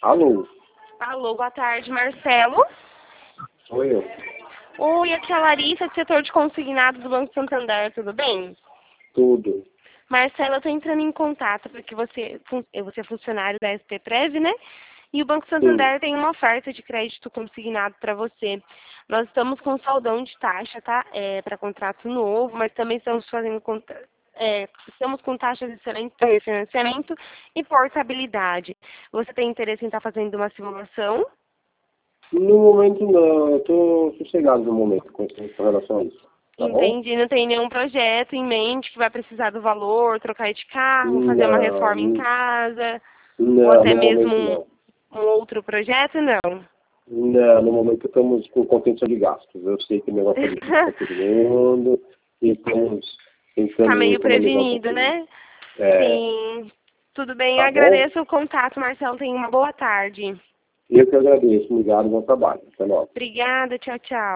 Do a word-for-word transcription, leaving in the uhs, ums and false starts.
Alô? Alô, boa tarde, Marcelo. Sou eu. Oi, aqui é a Larissa, do setor de consignados do Banco Santander, tudo bem? Tudo. Marcelo, eu estou entrando em contato porque você, fun- você é funcionário da S P Prev, né? E o Banco Sim. Santander tem uma oferta de crédito consignado para você. Nós estamos com saldão de taxa, tá? É, para contrato novo, mas também estamos fazendo contra- é, estamos com taxas excelentes para refinanciamento e portabilidade. Você tem interesse em estar fazendo uma simulação? No momento não, eu tô sossegado no momento com essa- com relação a isso. Tá bom? Entendi, não tem nenhum projeto em mente que vai precisar do valor, trocar de carro, fazer uma Não, reforma em n- casa, ou não, até no mesmo momento um, não. um outro projeto, não. Não, no momento estamos com contenção de gastos. Eu sei que o negócio é difícil para todo mundo e estamos Tá tentando meio economizar um prevenido, pouquinho. né? É, Sim. Tudo bem, eu tá bom? agradeço o contato, Marcelo. Tenha uma boa tarde. Eu que agradeço. Obrigado, bom trabalho. Até logo. Obrigada, tchau, tchau.